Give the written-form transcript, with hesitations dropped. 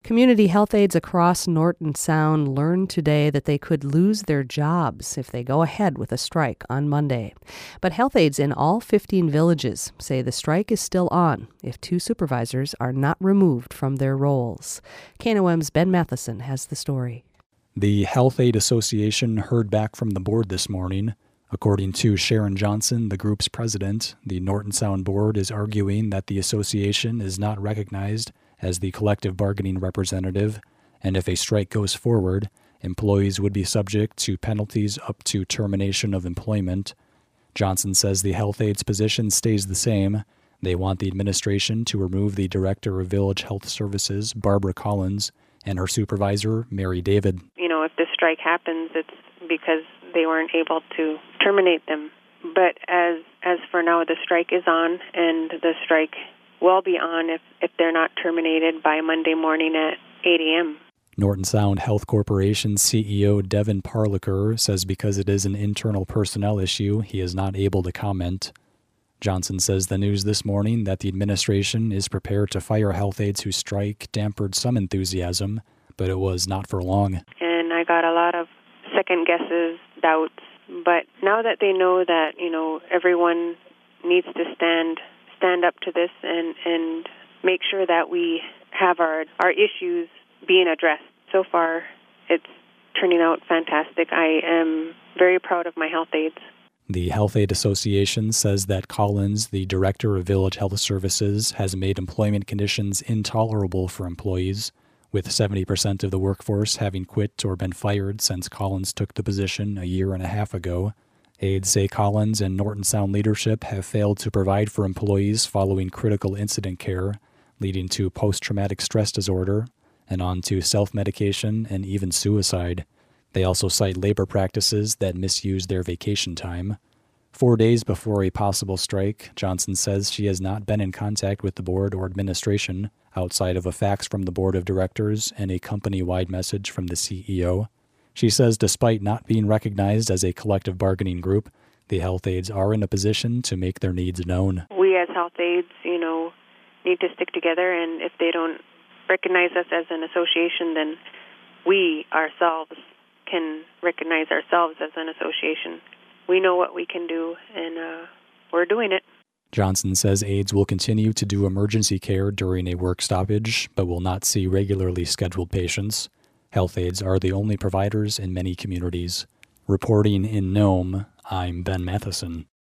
Community health aides across Norton Sound learned today that they could lose their jobs if they go ahead with a strike on Monday. But health aides in all 15 villages say the strike is still on if 2 supervisors are not removed from their roles. KNOM's Ben Matheson has the story. The Health Aid Association heard back from the board this morning. According to Sharon Johnson, the group's president, the Norton Sound board is arguing that the association is not recognized as the collective bargaining representative, and if a strike goes forward, employees would be subject to penalties up to termination of employment. Johnson says the health aides position stays the same. They want the administration to remove the director of Village Health Services, Barbara Collins, and her supervisor, Mary David. If the strike happens, it's because they weren't able to terminate them. But as for now, the strike is on, and the strike will be on if they're not terminated by Monday morning at 8 a.m. Norton Sound Health Corporation CEO Devin Parliker says because it is an internal personnel issue, he is not able to comment. Johnson says the news this morning that the administration is prepared to fire health aides who strike dampened some enthusiasm, but it was not for long. And I got a lot of second guesses, doubts. But now that they know that, everyone needs to stand up to this and make sure that we have our issues being addressed. So far, it's turning out fantastic. I am very proud of my health aides. The Health Aid Association says that Collins, the director of Village Health Services, has made employment conditions intolerable for employees, with 70% of the workforce having quit or been fired since Collins took the position a year and a half ago. Aides say Collins and Norton Sound leadership have failed to provide for employees following critical incident care, leading to post-traumatic stress disorder, and on to self-medication and even suicide. They also cite labor practices that misuse their vacation time. 4 days before a possible strike, Johnson says she has not been in contact with the board or administration outside of a fax from the board of directors and a company-wide message from the CEO. She says despite not being recognized as a collective bargaining group, the health aides are in a position to make their needs known. We as health aides, need to stick together, and if they don't recognize us as an association, then we ourselves can recognize ourselves as an association. We know what we can do, and we're doing it. Johnson says aides will continue to do emergency care during a work stoppage, but will not see regularly scheduled patients. Health aides are the only providers in many communities. Reporting in Nome, I'm Ben Matheson.